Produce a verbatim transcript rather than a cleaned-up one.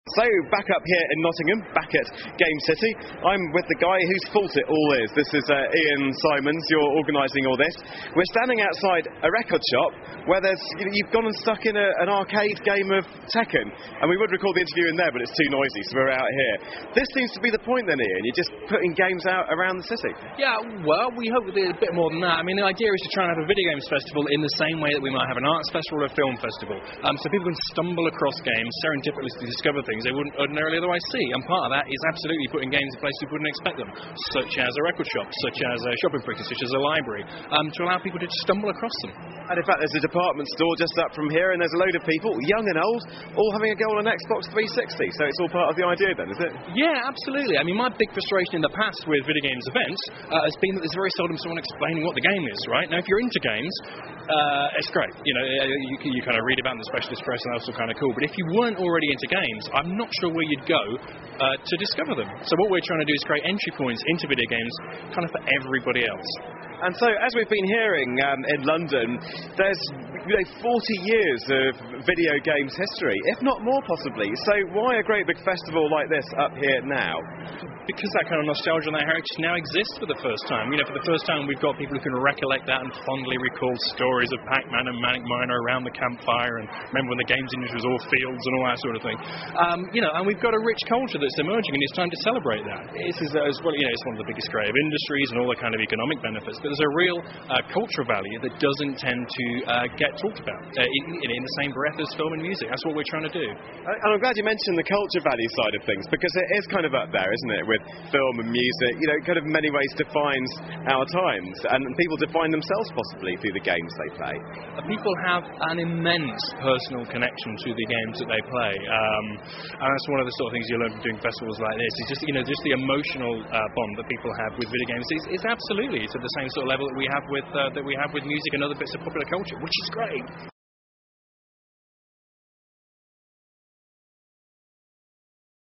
So, back up here in Nottingham, back at Game City, I'm with the guy whose fault it all is. This is uh, Ian Simons, you're organising all this. We're standing outside a record shop where there's, you know, you've gone and stuck in a, an arcade game of Tekken, and we would record the interview in there, but it's too noisy, so we're out here. This seems to be the point then, Ian, you're just putting games out around the city. Yeah, well, we hope there's a bit more than that. I mean, the idea is to try and have a video games festival in the same way that we might have an arts festival or a film festival, um, so people can stumble across games, serendipitously discover things they wouldn't ordinarily otherwise see, and part of that is absolutely putting games in places we wouldn't expect them, such as a record shop, such as a shopping precinct, such as a library, um, to allow people to just stumble across them. And in fact, there's a department store just up from here, and there's a load of people, young and old, all having a go on an Xbox three sixty, so it's all part of the idea then, is it? Yeah, absolutely. I mean, my big frustration in the past with video games events uh, has been that there's very seldom someone explaining what the game is, right? Now, if you're into games, uh, it's great. You know, you, you kind of read about it in the specialist press, and that's all kind of cool. But if you weren't already into games, I'm not sure where you'd go uh, to discover them. So what we're trying to do is create entry points into video games kind of for everybody else. And so, as we've been hearing um, in London, there's you know, forty years of video games history, if not more possibly. So why a great big festival like this up here now? Because that kind of nostalgia and that heritage now exists for the first time. You know, for the first time we've got people who can recollect that and fondly recall stories of Pac-Man and Manic Miner around the campfire, and remember when the games industry was all fields and all that sort of thing. Um, you know, and we've got a rich culture that's emerging, and it's time to celebrate that. This is, uh, as well, you know, it's one of the biggest creative industries and all the kind of economic benefits, but there's a real uh, cultural value that doesn't tend to uh, get talked about uh, in, in the same breath as film and music. That's what we're trying to do. And I'm glad you mentioned the culture value side of things, because it is kind of up there, isn't it, with film and music. You know, it kind of in many ways defines our times, and people define themselves possibly through the games they play. People have an immense personal connection to the games that they play, um, and that's one of the sort of things you learn from doing festivals like this. It's just, you know, just the emotional uh, bond that people have with video games is, is absolutely to the same sort of level that we have with uh, that we have with music and other bits of popular culture, which is great.